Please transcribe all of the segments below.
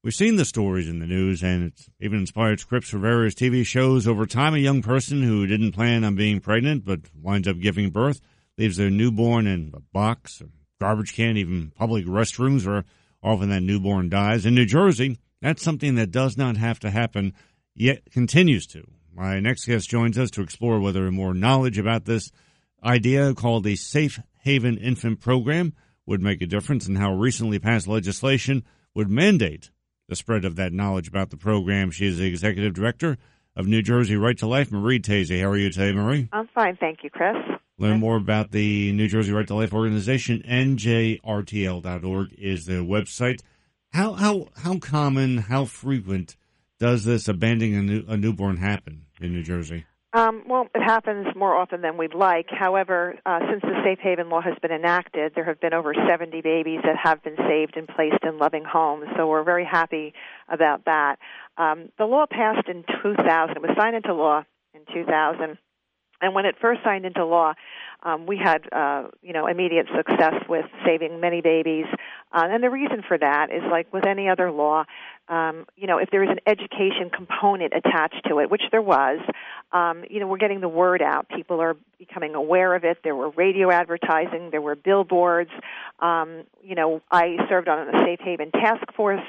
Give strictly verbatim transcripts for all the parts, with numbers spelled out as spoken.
We've seen the stories in the news, and it's even inspired scripts for various T V shows. Over time, a young person who didn't plan on being pregnant but winds up giving birth leaves their newborn in a box, a garbage can, even public restrooms, where often that newborn dies. In New Jersey, that's something that does not have to happen, yet continues to. My next guest joins us to explore whether more knowledge about this idea called the Safe Haven Infant Program would make a difference, and how recently passed legislation would mandate the spread of that knowledge about the program. She is the Executive Director of New Jersey Right to Life, Marie Tazy. How are you today, Marie? I'm fine, thank you, Chris. Learn more about the New Jersey Right to Life organization. N J R T L dot org is the website. How how how common, how frequent does this abandoning a, new, a newborn happen in New Jersey? Um, well, it happens more often than we'd like. However, uh, since the Safe Haven law has been enacted, there have been over seventy babies that have been saved and placed in loving homes, so we're very happy about that. Um, the law passed in two thousand. It was signed into law in two thousand, and when it first signed into law, um, we had, uh, you know, immediate success with saving many babies, uh, and the reason for that is, like with any other law, Um, you know, if there is an education component attached to it, which there was, um, you know, we're getting the word out. People are becoming aware of it. There were radio advertising. There were billboards. Um, you know, I served on a Safe Haven task force.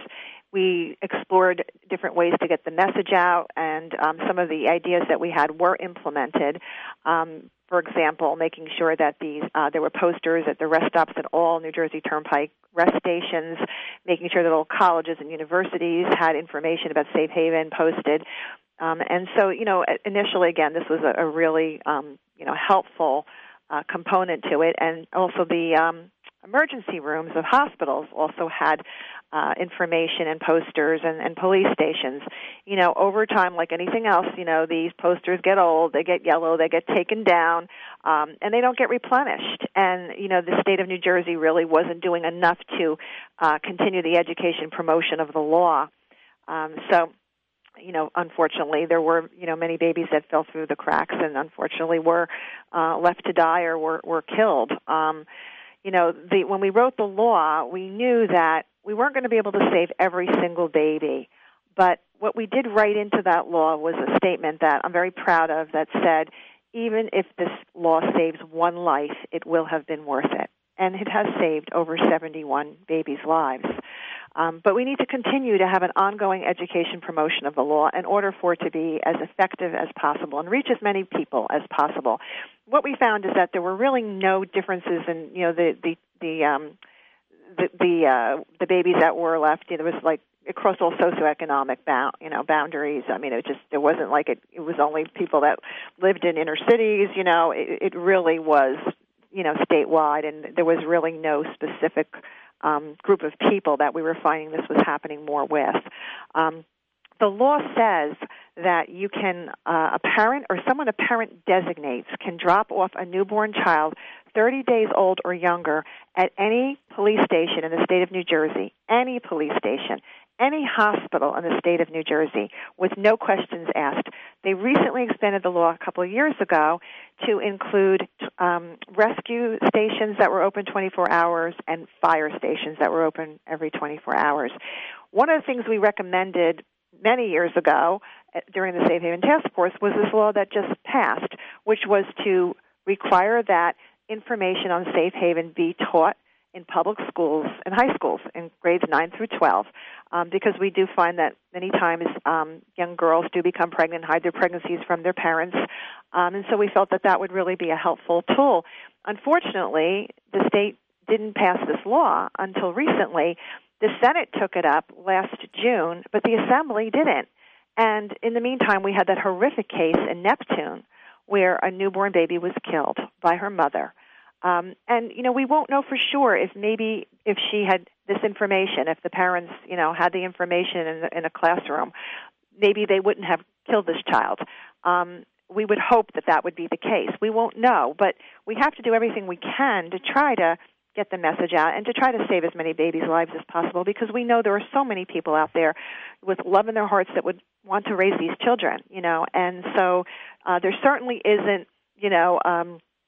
We explored different ways to get the message out, and um, some of the ideas that we had were implemented. Um, for example, making sure that these uh, there were posters at the rest stops at all New Jersey Turnpike rest stations, making sure that all colleges and universities had information about Safe Haven posted. Um, and so, you know, initially, again, this was a, a really, um, you know, helpful uh, component to it. And also the um, emergency rooms of hospitals also had uh, information and posters, and, and police stations. You know, over time, like anything else, you know, these posters get old, they get yellow, they get taken down, um, and they don't get replenished. And, you know, the state of New Jersey really wasn't doing enough to uh, continue the education promotion of the law. Um, so, you know, unfortunately, there were, you know, many babies that fell through the cracks and unfortunately were uh, left to die or were, were killed. Um, you know, the, when we wrote the law, we knew that we weren't going to be able to save every single baby. But what we did write into that law was a statement that I'm very proud of that said, even if this law saves one life, it will have been worth it. And it has saved over seventy-one babies' lives. Um, but we need to continue to have an ongoing education promotion of the law in order for it to be as effective as possible and reach as many people as possible. What we found is that there were really no differences in, you know, the the the um, the the, uh, the babies that were left. You know, it was like across all socioeconomic bound, you know, boundaries. I mean, it just it wasn't like it. It was only people that lived in inner cities. You know, it, it really was, you know, statewide, and there was really no specific Um, group of people that we were finding this was happening more with. Um, the law says that you can, uh, a parent or someone a parent designates can drop off a newborn child thirty days old or younger at any police station in the state of New Jersey, any police station, any hospital in the state of New Jersey, with no questions asked. They recently expanded the law a couple of years ago to include um, rescue stations that were open twenty-four hours and fire stations that were open every twenty-four hours. One of the things we recommended many years ago uh, during the Safe Haven Task Force was this law that just passed, which was to require that information on Safe Haven be taught in public schools and high schools in grades nine through twelve, um, because we do find that many times um, young girls do become pregnant, hide their pregnancies from their parents, um, and so we felt that that would really be a helpful tool. Unfortunately, the state didn't pass this law until recently. The Senate took it up last June, but the Assembly didn't. And in the meantime, we had that horrific case in Neptune where a newborn baby was killed by her mother. Um, and, you know, we won't know for sure if maybe if she had this information, if the parents, you know, had the information in, the, in a classroom, maybe they wouldn't have killed this child. Um, we would hope that that would be the case. We won't know, but we have to do everything we can to try to get the message out and to try to save as many babies' lives as possible, because we know there are so many people out there with love in their hearts that would want to raise these children, you know, and so uh, there certainly isn't, you know, um,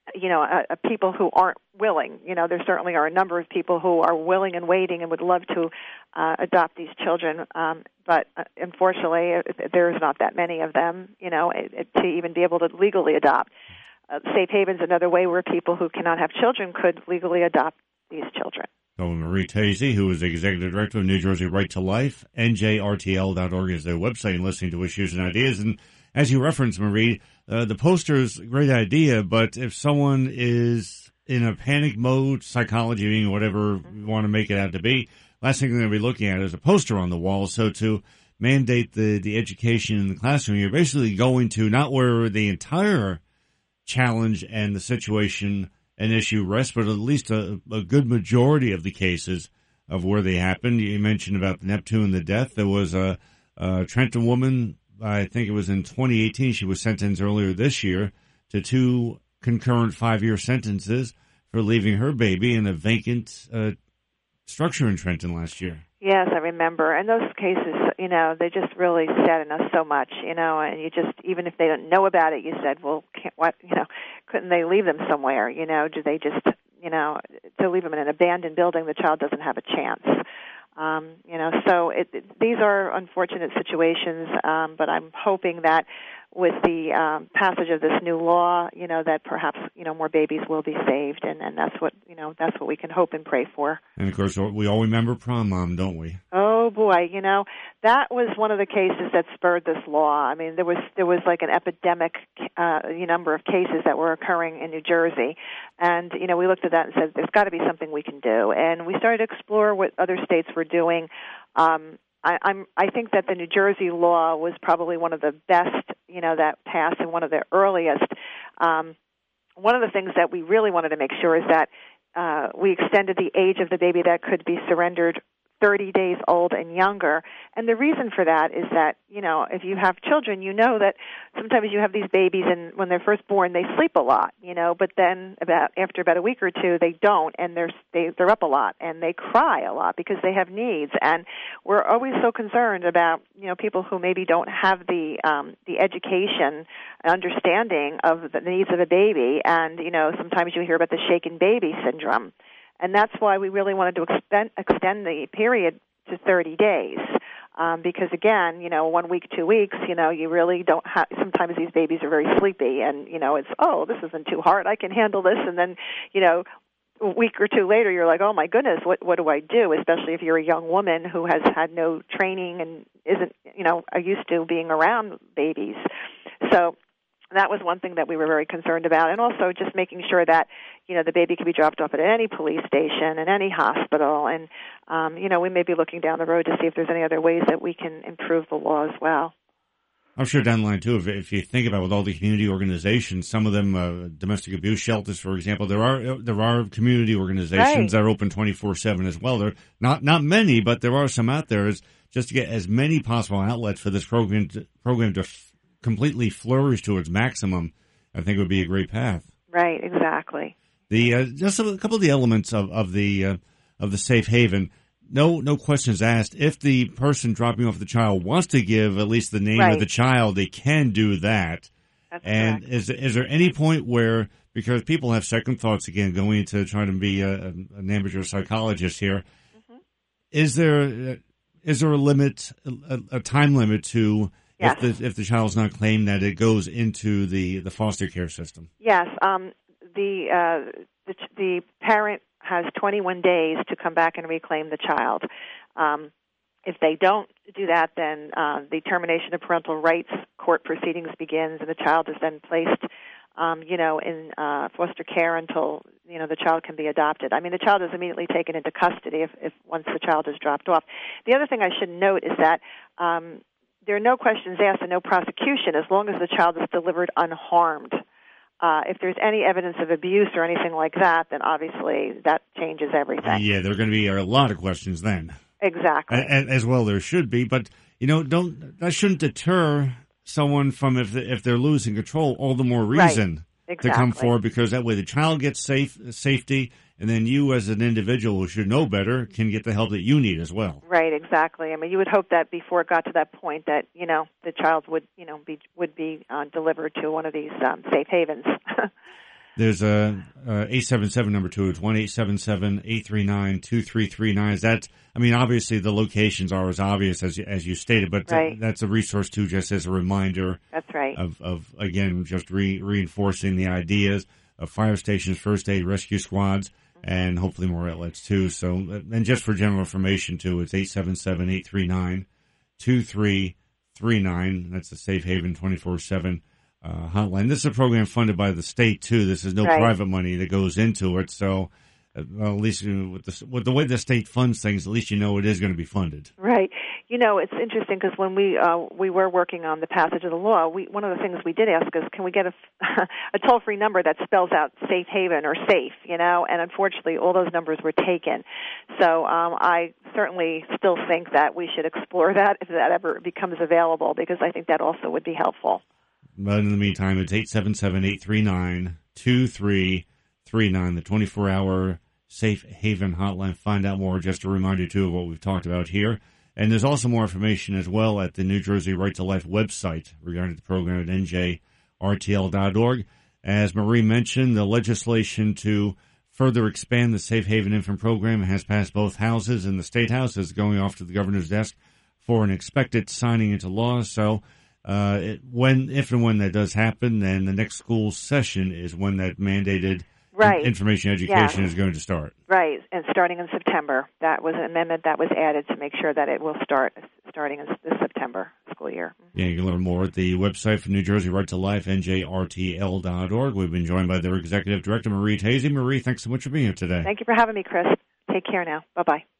you know, uh, uh, people who aren't willing. You know, there certainly are a number of people who are willing and waiting and would love to uh, adopt these children, um, but uh, unfortunately, uh, there's not that many of them, you know, it, it, to even be able to legally adopt. Uh, Safe Haven's another way where people who cannot have children could legally adopt these children. So Marie Tazy, who is the Executive Director of New Jersey Right to Life, N J R T L dot org is their website, and listening to Issues and Ideas. And as you referenced, Marie, uh, the poster's a great idea, but if someone is in a panic mode, psychology, whatever you want to make it out to be, last thing they're going to be looking at is a poster on the wall. So to mandate the, the education in the classroom, you're basically going to not where the entire challenge and the situation and issue rests, but at least a, a good majority of the cases of where they happened. You mentioned about the Neptune, the death. There was a, a Trenton woman, I think it was in twenty eighteen, she was sentenced earlier this year to two concurrent five-year sentences for leaving her baby in a vacant uh, structure in Trenton last year. Yes, I remember. And those cases, you know, they just really sadden us so much, you know, and you just, even if they don't know about it, you said, well, can't, what, you know, couldn't they leave them somewhere, you know, do they just, you know, to leave them in an abandoned building, the child doesn't have a chance. Um, you know, so it, it, these are unfortunate situations, um, but I'm hoping that with the um, passage of this new law, you know, that perhaps, you know, more babies will be saved, and, and that's what, you know, that's what we can hope and pray for. And, of course, we all remember Prom Mom, don't we? Oh, boy, you know, that was one of the cases that spurred this law. I mean, there was there was like an epidemic uh, number of cases that were occurring in New Jersey, and, you know, we looked at that and said, there's got to be something we can do, and we started to explore what other states were doing. Um I, I'm, I think that the New Jersey law was probably one of the best, you know, that passed and one of the earliest. Um, one of the things that we really wanted to make sure is that uh, we extended the age of the baby that could be surrendered thirty days old and younger. And the reason for that is that, you know, if you have children, you know that sometimes you have these babies and when they're first born, they sleep a lot, you know, but then about after about a week or two, they don't, and they're, they, they're up a lot and they cry a lot because they have needs. And we're always so concerned about, you know, people who maybe don't have the, um, the education and understanding of the needs of a baby. And, you know, sometimes you hear about the shaken baby syndrome. And that's why we really wanted to extend, extend the period to thirty days. Um, because, again, you know, one week, two weeks, you know, you really don't have, sometimes these babies are very sleepy and, you know, it's, oh, this isn't too hard, I can handle this. And then, you know, a week or two later, you're like, oh, my goodness, what, what do I do? Especially if you're a young woman who has had no training and isn't, you know, used to being around babies. So that was one thing that we were very concerned about, and also just making sure that, you know, the baby can be dropped off at any police station and any hospital, and, um, you know, we may be looking down the road to see if there's any other ways that we can improve the law as well. I'm sure down the line, too, if, if you think about with all the community organizations, some of them, uh, domestic abuse shelters, for example, there are there are community organizations right. that are open twenty-four seven as well. There are not, not many, but there are some out there, is just to get as many possible outlets for this program to, program to completely flourish to its maximum, I think would be a great path. Right, exactly. The uh, just a couple of the elements of of the uh, of the safe haven. No, no questions asked. If the person dropping off the child wants to give at least the name right. of the child, they can do that. That's and correct. is is there any point where, because people have second thoughts again, going into trying to be a, an amateur psychologist here, mm-hmm. is there is there a limit, a, a time limit to yes. if the if the child's not claimed that it goes into the, the foster care system? Yes, um, the uh, the the parent has twenty-one days to come back and reclaim the child. Um, if they don't do that, then uh, the termination of parental rights court proceedings begins, and the child is then placed, um, you know, in uh, foster care until, you know, the child can be adopted. I mean, the child is immediately taken into custody if, if once the child is dropped off. The other thing I should note is that um, there are no questions asked and no prosecution as long as the child is delivered unharmed. Uh, if there's any evidence of abuse or anything like that, then obviously that changes everything. Yeah, there are going to be a lot of questions then. Exactly. A- as well, there should be, but you know, don't that shouldn't deter someone from if if they're losing control. All the more reason right. exactly. to come forward, because that way the child gets safe safety, and then you as an individual who should know better can get the help that you need as well. Right. Exactly. I mean, you would hope that before it got to that point, that you know the child would you know be would be uh, delivered to one of these um, safe havens. There's a, a eight seven seven number two. It's one eight seven seven eight three nine two three three nine. Is that? I mean, obviously the locations are as obvious as as you stated, but right. th- that's a resource too, just as a reminder. That's right. Of of again, just re- reinforcing the ideas of fire stations, first aid, rescue squads, mm-hmm. and hopefully more outlets too. So, and just for general information too, it's eight seven seven eight three nine two three three nine. That's the Safe Haven twenty-four seven. Uh, hotline. This is a program funded by the state too. This is no right. private money that goes into it. So, uh, well, at least you know, with, the, with the way the state funds things, at least you know it is going to be funded. Right. You know, it's interesting because when we uh, we were working on the passage of the law, we one of the things we did ask is, can we get a, a toll free number that spells out safe haven or safe? You know, and unfortunately, all those numbers were taken. So um, I certainly still think that we should explore that if that ever becomes available, because I think that also would be helpful. But in the meantime, it's eight seven seven eight three nine two three three nine, the twenty-four hour Safe Haven hotline. Find out more. Just a reminder, too, of what we've talked about here. And there's also more information as well at the New Jersey Right to Life website regarding the program at N J R T L dot org. As Marie mentioned, the legislation to further expand the Safe Haven Infant Program has passed both houses, and the State House is going off to the governor's desk for an expected signing into law. So, Uh, it, when, if and when that does happen, then the next school session is when that mandated right. information education yes. is going to start. Right, and starting in September. That was an amendment that was added to make sure that it will start starting in the September school year. Yeah, you can learn more at the website for New Jersey Right to Life, N J R T L dot org. We've been joined by their executive director, Marie Tazy. Marie, thanks so much for being here today. Thank you for having me, Chris. Take care now. Bye-bye.